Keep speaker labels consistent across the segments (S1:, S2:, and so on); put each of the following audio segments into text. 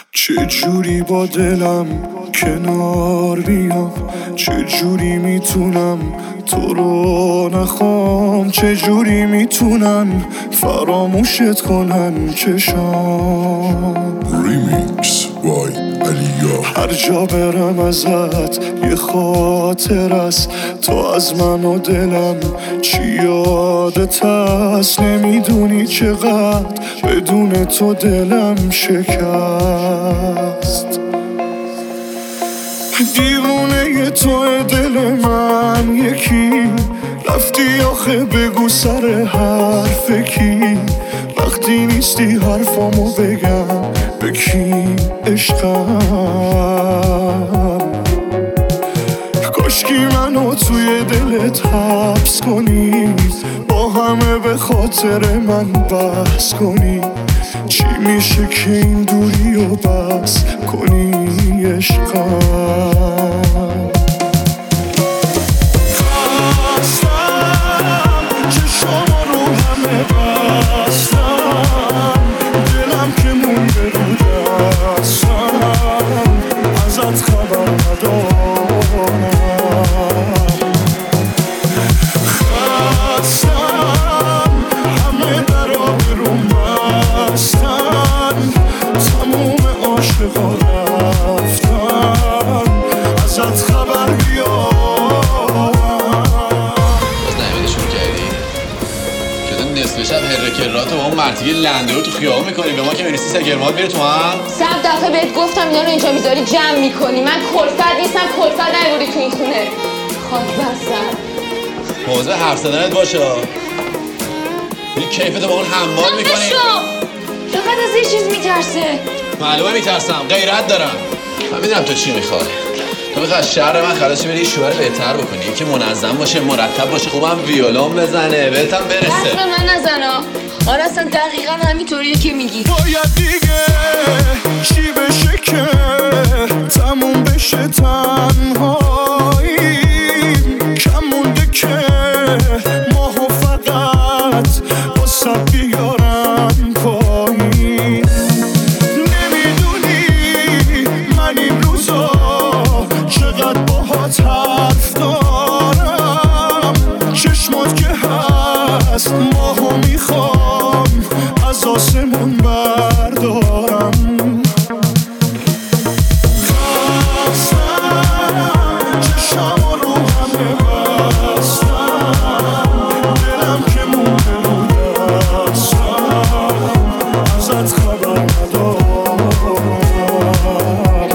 S1: چه جوری با دلم کنار بیام، چه جوری میتونم تو رو نخوام، چه جوری میتونن فراموشت کنن چشام.
S2: ریمیکس بای علیا.
S1: هر جا برم ازت یه خاطر است، تو از من و دلم چی یادت هست. نمیدونی چقدر بدون تو دلم شکست. دیوونه تو دل من یکی، رفتی آخه بگو سر حرف کی. وقتی نیستی حرفامو بگم به کی عشقم. کاشکی منو توی دلت حبس کنی، با همه به خاطر من بحث کنی. چی میشه که این دوری و بس کنی عشقم. خستم چشما رو همه بستم، دلم که مونده رو دستم، ازت خبر ندارم. خستم همه درا برون بستن، تموم عاشقا رفتن، ازت خبر بیارم.
S3: باز نمیدشون کردی؟ که تو نصف شب هرکرات با اون مرتیگه لنده رو تو خیابون میکنی، به ما که میرسی سگرمات میره تو هم؟
S4: 100 دفعه بهت گفتم اینا رو اینجا میذاری جمع میکنی. من کلفت نیستم، کلفت نیوری تو این خونه. خاک بستم.
S3: موضوع حرف زدنت باشه. این کیفتو با اون حمال میکنی.
S4: چقدر از یه چیز میترسه؟
S3: معلومه میترسم، غیرت دارم. من میدونم تو چی میخوای. تو میخوای از شهر من خلاصی بری یه شوهر بهتر بکنی، یکی منظم باشه، مرتب باشه، خوبم ویولون بزنه، بهتم برسه.
S4: دست به من نزنا. آره اصلا دقیقا همینطوریه که میگی.
S1: باید دیگه چی بشه که تموم بشه تنهایی. کم مونده که ماهو فقط واسه بیارم پایین. نمیدونی من این روزا چقدر باهات حرف دارم. چشمات که هست ماهو میخوام از آسمون بردارم. خستم چشما رو همه بستم، دلم که مونده رو دستم، ازت خبر ندارم.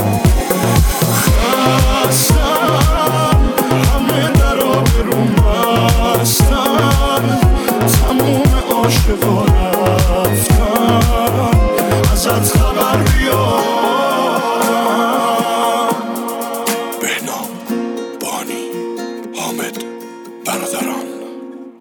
S1: خستم همه درا برون بستن، تموم عاشقا